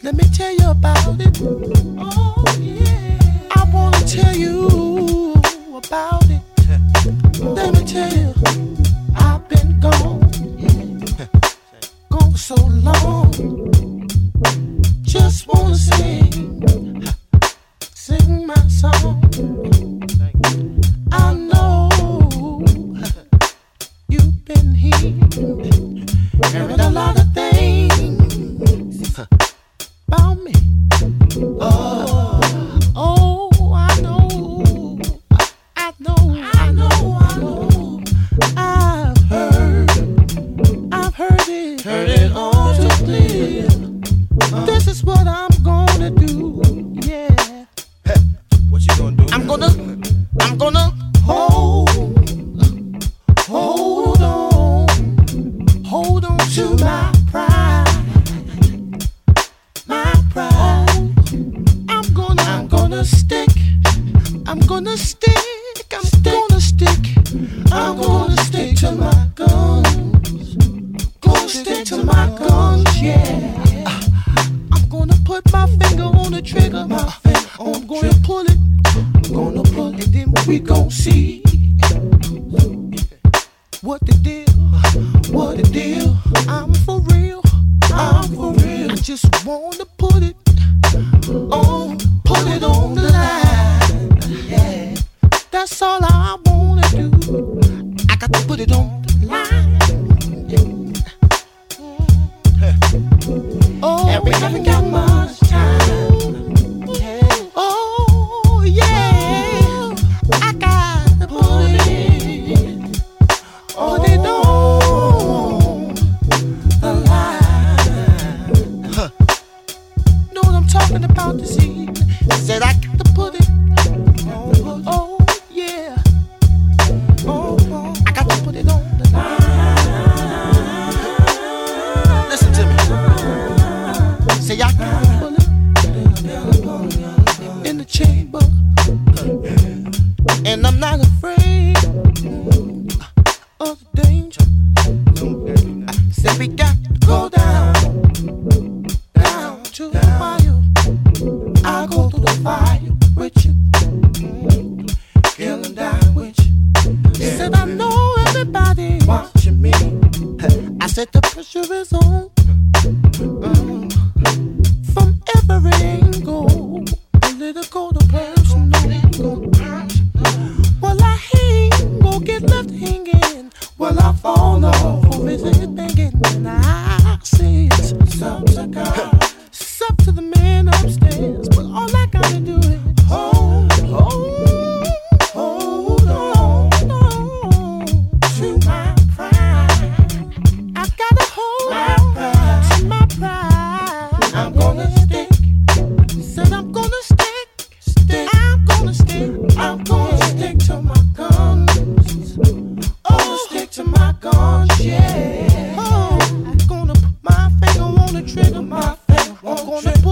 Let me tell you about it. Oh yeah. I wanna tell you about it. Let me tell you, I've been gone, gone for so long. Just wanna sing my song. I know you've been hearing a lot of things about me. Oh, I know. I've heard it all too clear. This is what I'm gonna do. Yeah. What you gonna do? I'm gonna hold on to my pride. I'm gonna stick to my guns. Gonna stick to my guns, yeah. I'm gonna put my finger on the trigger. I'm gonna pull it. And then we gon' see what the deal. I'm for real. I just wanna put it on the line. Yeah, that's all I wanna do. I got to put it on the line. Oh, and we haven't got much time. Oh yeah, I got to put it on the line. Know what I'm talking about this evening? Said I got to put it on. Oh yeah. I got to put it on the line. Listen to me. Say I got to put it in the chamber, and I'm not afraid of the danger. Say we got to go down to the fire. I'll go through the fire with you, kill and die with you. Said I know everybody watching me. I said the pressure is on from every angle, political to personal. Well, I ain't gon' get left hanging. Well, I fall off of his head banging, and I say it's up to God, it's up to the man upstairs. But all I gotta do is hold on to my pride. I gotta hold on to my pride. I'm gonna stick. Said I'm gonna stick. I'm gonna stick to my guns. Oh, stick to my guns, yeah. Oh, I'm gonna put my finger on the trigger. I'm gonna